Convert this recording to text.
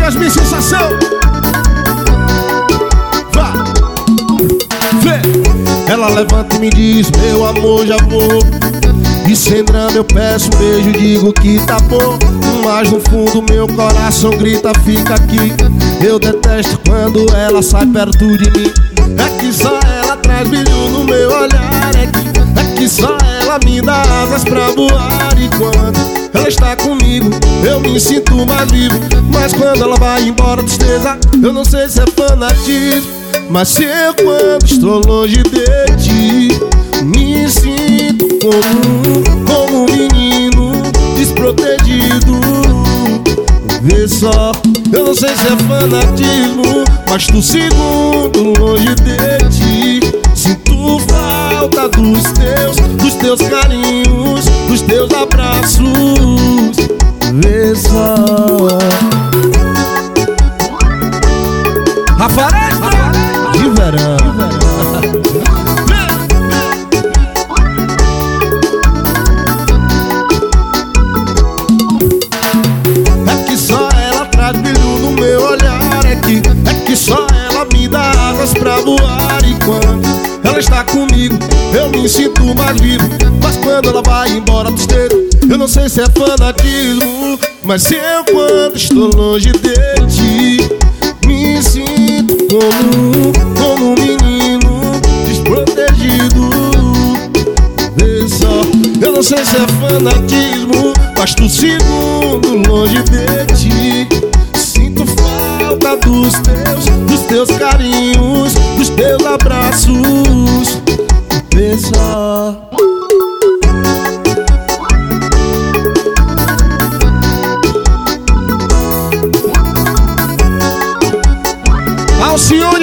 Yasmin Sensação. Vá, vê. Ela levanta e me diz, meu amor, já vou. E sem drama eu peço um beijo, digo que tá bom. Mas no fundo meu coração grita, fica aqui. Eu detesto quando ela sai perto de mim. É que só ela traz brilho no meu olhar. É que só ela me dá asas pra voar. E quando ela está comigo, eu me sinto mais vivo. Mas quando ela vai embora, tristeza, eu não sei se é fanatismo. Mas se eu quando estou longe de ti, me sinto como um menino desprotegido. Vê só, eu não sei se é fanatismo, mas tô segundo longe de ti. Sinto falta dos teus carinhos, dos teus abraços. Vê só. Rafael de verão. É que só ela traz brilho no meu olhar. É que só ela me dá asas pra voar. E quando ela está comigo, eu me sinto mais vivo. Mas quando ela vai embora, tristeza, eu não sei se é fanatismo. Mas se eu quando estou longe de ti, me sinto como um menino desprotegido. Vê só, eu não sei se é fanatismo, mas tô segundo longe de ti. Sinto falta dos teus carinhos, dos teus abraços. Vê só. Alcione